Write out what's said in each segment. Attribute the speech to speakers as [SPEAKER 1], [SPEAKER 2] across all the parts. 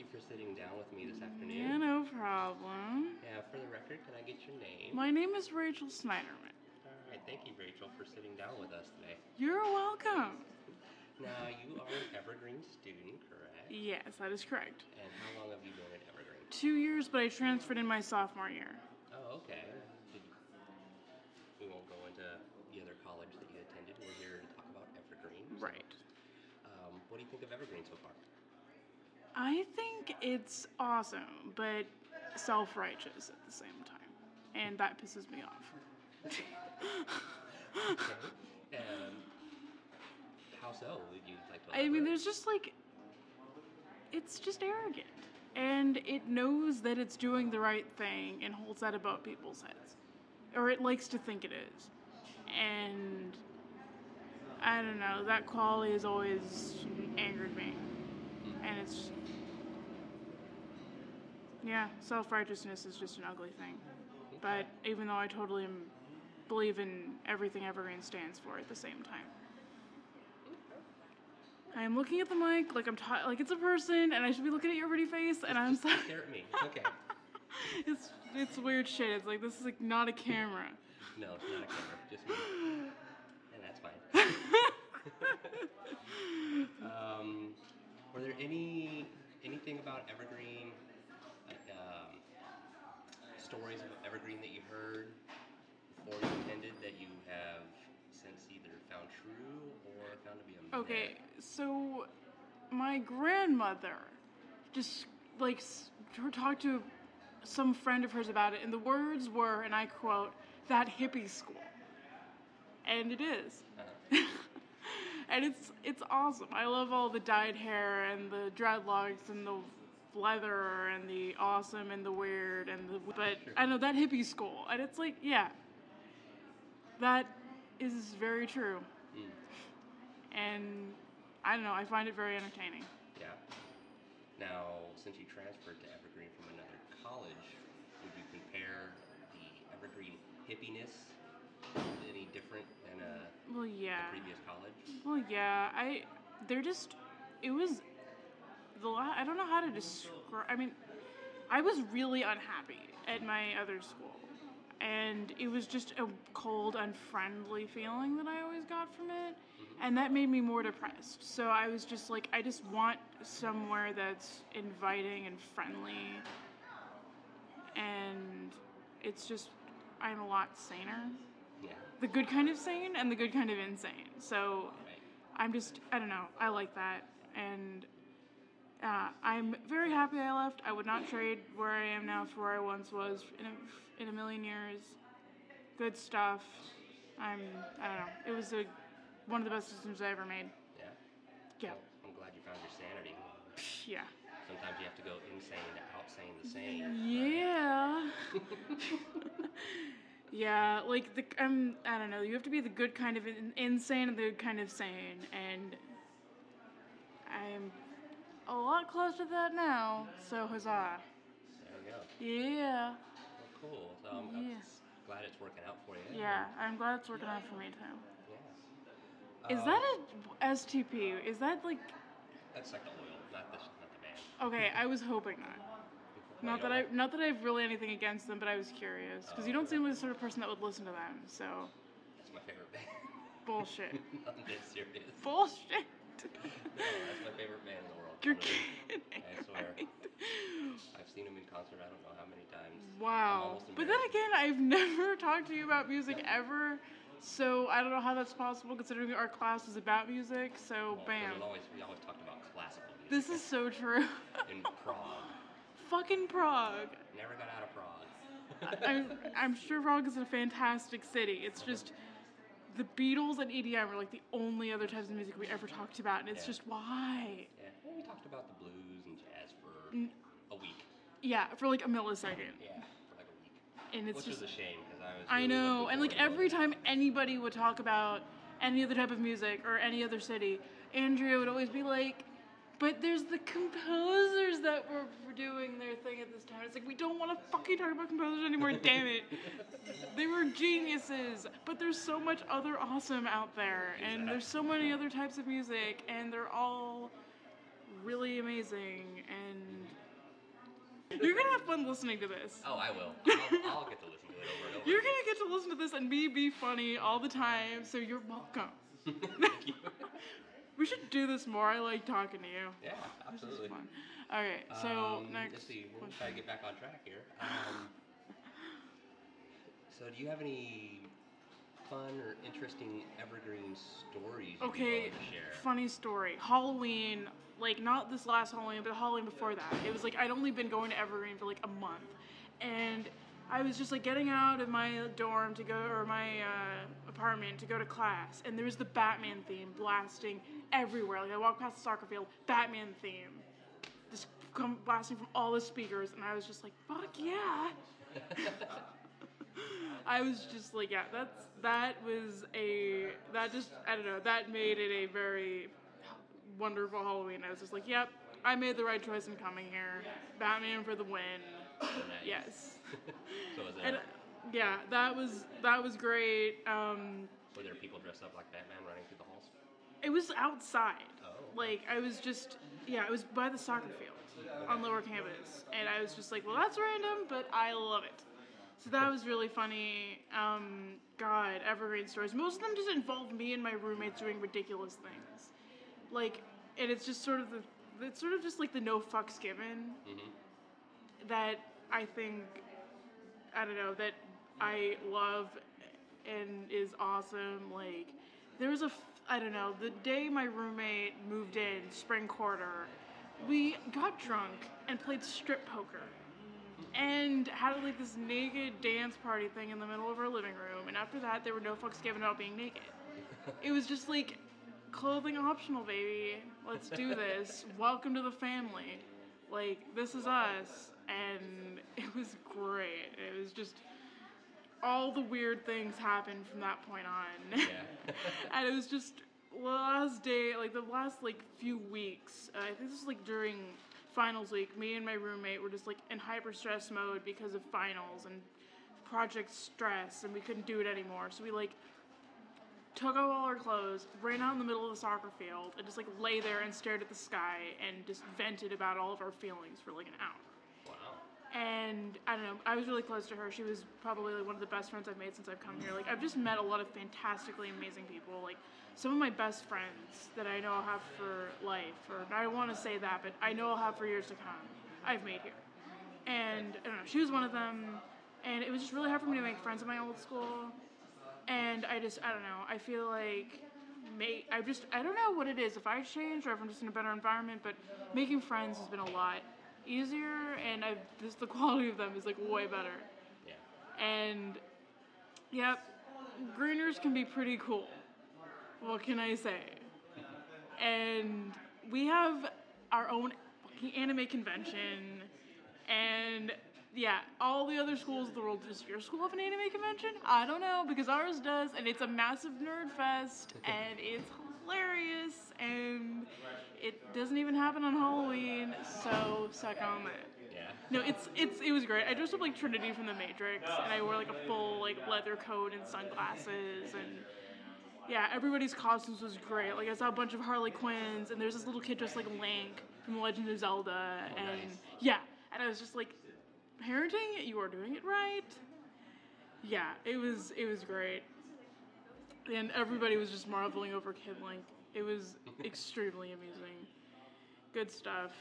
[SPEAKER 1] you for sitting down with me this afternoon.
[SPEAKER 2] Yeah, no problem.
[SPEAKER 1] Yeah, for the record, can I get your name?
[SPEAKER 2] My name is Rachel Snyderman.
[SPEAKER 1] All right, thank you, Rachel, for sitting down with us today.
[SPEAKER 2] You're welcome.
[SPEAKER 1] Now, you are an Evergreen student, correct?
[SPEAKER 2] Yes, that is correct.
[SPEAKER 1] And how long have you been at Evergreen?
[SPEAKER 2] 2 years, but I transferred in my sophomore year.
[SPEAKER 1] Oh, okay. We won't go into the other college that you attended. We're here to talk about Evergreen.
[SPEAKER 2] Right.
[SPEAKER 1] What do you think of Evergreen so far?
[SPEAKER 2] I think it's awesome, but self-righteous at the same time. And that pisses me off.
[SPEAKER 1] Okay. How so? Would you like to
[SPEAKER 2] I mean, there's just like, it's just arrogant. And it knows that it's doing the right thing and holds that above people's heads. Or it likes to think it is. And I don't know, that quality has always angered me. And it's, yeah, self-righteousness is just an ugly thing. But even though I totally believe in everything Evergreen stands for at the same time. I am looking at the mic like like it's a person, and I should be looking at your pretty face, and I'm sorry.
[SPEAKER 1] Stare at me. It's okay.
[SPEAKER 2] It's weird shit. It's like, this is like not a camera.
[SPEAKER 1] No, it's not a camera. Just me. And that's fine. Were there anything about Evergreen, like stories of Evergreen that you heard before you attended that you have since either found true or found to be a myth?
[SPEAKER 2] Okay, so my grandmother just like talked to some friend of hers about it, and the words were, and I quote, "that hippie school," and it is. And it's awesome. I love all the dyed hair and the dreadlocks and the leather and the awesome and the weird and the, but I know that hippie school, and it's like, yeah, that is very true. And I don't know, I find it very entertaining.
[SPEAKER 1] Yeah. Now, since you transferred to Evergreen from another college, would you compare the Evergreen hippiness any different than
[SPEAKER 2] Well, yeah.
[SPEAKER 1] the previous college?
[SPEAKER 2] Well, yeah. It was I don't know how to describe. I mean, I was really unhappy at my other school. And it was just a cold, unfriendly feeling that I always got from it. And that made me more depressed. So I was just like, I just want somewhere that's inviting and friendly. And it's just, I'm a lot saner.
[SPEAKER 1] Yeah.
[SPEAKER 2] The good kind of sane and the good kind of insane. So
[SPEAKER 1] Right.
[SPEAKER 2] I don't know, I like that. And I'm very happy I left. I would not trade where I am now for where I once was in a million years. Good stuff. I don't know. It was one of the best decisions I ever made.
[SPEAKER 1] Yeah?
[SPEAKER 2] Yeah.
[SPEAKER 1] Well, I'm glad you found your sanity.
[SPEAKER 2] Yeah.
[SPEAKER 1] Sometimes you have to go insane to outsane the sane.
[SPEAKER 2] Yeah. Yeah, like I don't know. You have to be the good kind of insane and the good kind of sane, and I'm a lot closer to that now. So huzzah!
[SPEAKER 1] There you go.
[SPEAKER 2] Yeah.
[SPEAKER 1] Well, cool. So I'm glad it's working out for you.
[SPEAKER 2] Yeah, I'm glad it's working out for me too.
[SPEAKER 1] Yeah.
[SPEAKER 2] Is that a STP? Is that like?
[SPEAKER 1] That's like the oil, not the band.
[SPEAKER 2] Okay, I was hoping not. Not that I have really anything against them, but I was curious because you don't seem like the sort of person that would listen to them. So.
[SPEAKER 1] That's my favorite band.
[SPEAKER 2] Bullshit.
[SPEAKER 1] I'm dead serious.
[SPEAKER 2] Bullshit.
[SPEAKER 1] No, that's my favorite band in the world.
[SPEAKER 2] You're kidding.
[SPEAKER 1] I swear. I've seen them in concert I don't know how many times.
[SPEAKER 2] Wow. But then again, I've never talked to you about music ever, so I don't know how that's possible considering our class is about music, so
[SPEAKER 1] Well,
[SPEAKER 2] bam.
[SPEAKER 1] We always talked about classical music.
[SPEAKER 2] This is so true.
[SPEAKER 1] In Prague.
[SPEAKER 2] Fucking Prague.
[SPEAKER 1] Never got out of Prague.
[SPEAKER 2] I'm sure Prague is a fantastic city. It's just the Beatles and EDM are like the only other types of music we ever talked about, and it's just why?
[SPEAKER 1] Yeah, well, we talked about the blues and jazz for a week.
[SPEAKER 2] Yeah, for like a millisecond.
[SPEAKER 1] Yeah, for like a week.
[SPEAKER 2] And it's
[SPEAKER 1] Which
[SPEAKER 2] just,
[SPEAKER 1] was a shame because I was.
[SPEAKER 2] I
[SPEAKER 1] really
[SPEAKER 2] know,
[SPEAKER 1] looking
[SPEAKER 2] and like
[SPEAKER 1] forward to
[SPEAKER 2] every
[SPEAKER 1] it.
[SPEAKER 2] time anybody would talk about any other type of music or any other city, Andrea would always be like, but there's the composers that were doing their thing at this time. It's like, we don't want to fucking talk about composers anymore, damn it. They were geniuses, but there's so much other awesome out there, and there's so many other types of music, and they're all really amazing, and You're gonna have fun listening to this.
[SPEAKER 1] Oh, I will. I'll get to listen to it over and over.
[SPEAKER 2] You're gonna get to listen to this and me be funny all the time, so you're welcome.
[SPEAKER 1] Thank you.
[SPEAKER 2] We should do this more. I like talking to you.
[SPEAKER 1] Yeah, absolutely.
[SPEAKER 2] This is fun. All right, so next.
[SPEAKER 1] Let's see. We'll try to get back on track here. So, do you have any fun or interesting evergreen stories you'd be willing to share?
[SPEAKER 2] Funny story. Halloween, like not this last Halloween, but Halloween before that. It was like I'd only been going to Evergreen for like a month, and I was just like getting out of my dorm to go, or my apartment to go to class, and there was the Batman theme blasting everywhere. Like I walked past the soccer field, Batman theme, just come blasting from all the speakers, and I was just like, fuck yeah. I was just like, yeah, that made it a very wonderful Halloween. I was just like, yep, I made the right choice in coming here. Batman for the win.
[SPEAKER 1] Nice.
[SPEAKER 2] Yes.
[SPEAKER 1] So was
[SPEAKER 2] And,
[SPEAKER 1] it?
[SPEAKER 2] yeah, that was great.
[SPEAKER 1] Were there people dressed up like Batman running through the halls?
[SPEAKER 2] It was outside.
[SPEAKER 1] Oh.
[SPEAKER 2] Like I was just, it was by the soccer field on lower campus, and I was just like, well, that's random, but I love it. So that was really funny. God, evergreen stories. Most of them just involve me and my roommates doing ridiculous things. Like, and it's just sort of just like the no fucks given that I think, I don't know, that I love and is awesome. Like, there was I don't know, the day my roommate moved in, spring quarter, we got drunk and played strip poker. And had like this naked dance party thing in the middle of our living room. And after that, there were no fucks given about being naked. It was just like, clothing optional, baby. Let's do this. Welcome to the family. Like, this is us. And it was great. It was just, all the weird things happened from that point on.
[SPEAKER 1] Yeah.
[SPEAKER 2] And it was just, the last few weeks, I think this was like during finals week, me and my roommate were just like in hyper stress mode because of finals and project stress, and we couldn't do it anymore. So we like took off all our clothes, ran out in the middle of the soccer field, and just like lay there and stared at the sky and just vented about all of our feelings for like an hour.
[SPEAKER 1] Wow.
[SPEAKER 2] And I don't know, I was really close to her. She was probably like one of the best friends I've made since I've come here. Like, I've just met a lot of fantastically amazing people. Like, some of my best friends that I know I'll have for life, or I don't want to say that, but I know I'll have for years to come, I've made here. And I don't know, she was one of them, and it was just really hard for me to make friends in my old school. And I don't know, I feel like I don't know what it is, if I changed or if I'm just in a better environment, but making friends has been a lot easier, and the quality of them is like way better.
[SPEAKER 1] Yeah.
[SPEAKER 2] And yep, Greeners can be pretty cool. What can I say? And we have our own fucking anime convention, and yeah, all the other schools of the world. Does your school have an anime convention? I don't know, because ours does, and it's a massive nerd fest, and it's hilarious, and it doesn't even happen on Halloween, so suck on that.
[SPEAKER 1] Yeah.
[SPEAKER 2] No, it was great. I dressed up like Trinity from The Matrix, and I wore like a full like leather coat and sunglasses, and yeah, everybody's costumes was great. Like, I saw a bunch of Harley Quinns, and there's this little kid dressed like Link from The Legend of Zelda, and
[SPEAKER 1] nice.
[SPEAKER 2] yeah, and I was just like, parenting, you are doing it right. Yeah, it was great, and everybody was just marveling over Kid Link. It was extremely amusing. Good stuff.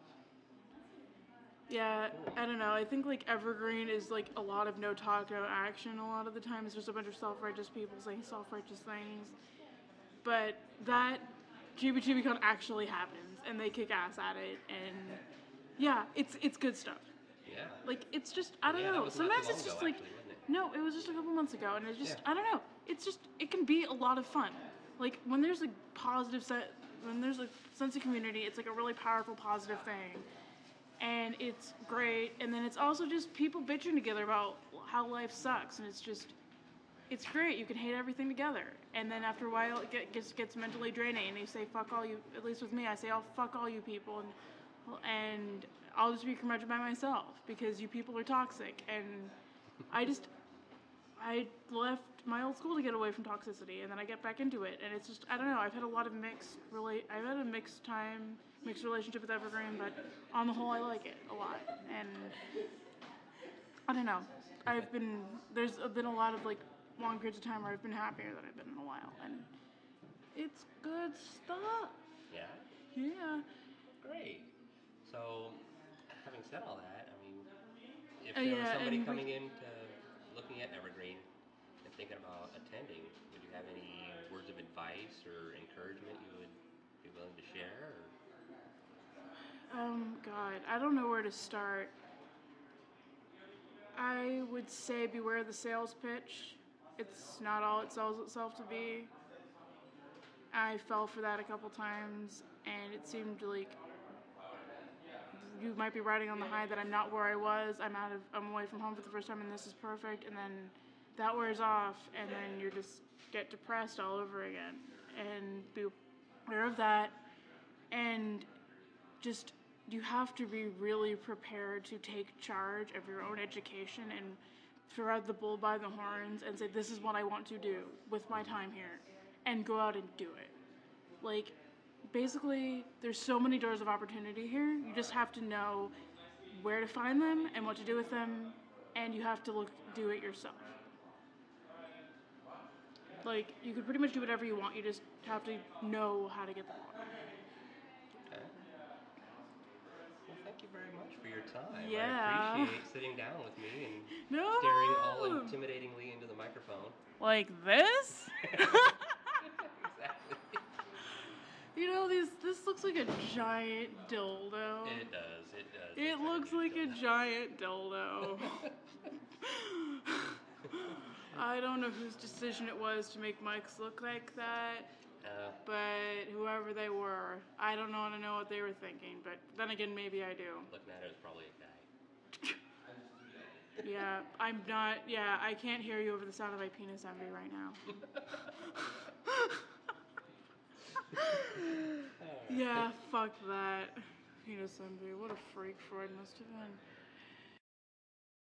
[SPEAKER 2] Yeah, I don't know. I think like Evergreen is like a lot of no talk, no action. A lot of the time, it's just a bunch of self-righteous people saying self-righteous things. But that GBGBCon actually happens, and they kick ass at it, and yeah, it's good stuff.
[SPEAKER 1] Yeah.
[SPEAKER 2] Like, it's just, I don't
[SPEAKER 1] That
[SPEAKER 2] know.
[SPEAKER 1] was not
[SPEAKER 2] Sometimes
[SPEAKER 1] too
[SPEAKER 2] it's
[SPEAKER 1] long
[SPEAKER 2] just
[SPEAKER 1] ago,
[SPEAKER 2] like,
[SPEAKER 1] actually, wasn't it?
[SPEAKER 2] no, it was just a couple months ago, and it's just,
[SPEAKER 1] Yeah.
[SPEAKER 2] I don't know. It's just, it can be a lot of fun. Like, when there's a when there's a sense of community, it's like a really powerful, positive thing. And it's great, and then it's also just people bitching together about how life sucks, and it's great. You can hate everything together, and then after a while it gets mentally draining, and you say, fuck all you, at least with me, I say, oh, fuck all you people, and I'll just be curmudgeon by myself, because you people are toxic, and I left my old school to get away from toxicity, and then I get back into it, and it's just, I don't know, I've had a mixed time mixed relationship with evergreen, but on the whole, I like it a lot. And I don't know. There's been a lot of like long periods of time where I've been happier than I've been in a while, and it's good stuff.
[SPEAKER 1] Yeah.
[SPEAKER 2] Yeah.
[SPEAKER 1] Great. So, having said all that, I mean, if there was
[SPEAKER 2] Yeah,
[SPEAKER 1] somebody
[SPEAKER 2] and
[SPEAKER 1] coming in to looking at Evergreen and thinking about attending, would you have any words of advice or encouragement you would be willing to share? Or?
[SPEAKER 2] God, I don't know where to start. I would say beware the sales pitch. It's not all it sells itself to be. I fell for that a couple times, and it seemed like you might be riding on the high that I'm not where I was. I'm away from home for the first time, and this is perfect. And then that wears off, and then you just get depressed all over again. And be aware of that, and just you have to be really prepared to take charge of your own education and throw the bull by the horns and say, this is what I want to do with my time here, and go out and do it. Like, basically, there's so many doors of opportunity here. You just have to know where to find them and what to do with them, and you have to do it yourself. Like, you could pretty much do whatever you want. You just have to know how to get the water.
[SPEAKER 1] Okay. Well, thank you very much for your time.
[SPEAKER 2] Yeah.
[SPEAKER 1] I appreciate sitting down with me and
[SPEAKER 2] No
[SPEAKER 1] staring all
[SPEAKER 2] problem.
[SPEAKER 1] intimidatingly into the microphone.
[SPEAKER 2] Like this?
[SPEAKER 1] Exactly.
[SPEAKER 2] You know, this looks like a giant dildo.
[SPEAKER 1] It does. It does.
[SPEAKER 2] It looks like a giant dildo. I don't know whose decision it was to make mics look like that, but whoever they were, I don't want to know what they were thinking, but then again, maybe I do.
[SPEAKER 1] Looking at it, it's probably a guy.
[SPEAKER 2] Yeah, I'm not, yeah, I can't hear you over the sound of my penis envy right now. Yeah, fuck that. Penis envy, what a freak Freud must have been.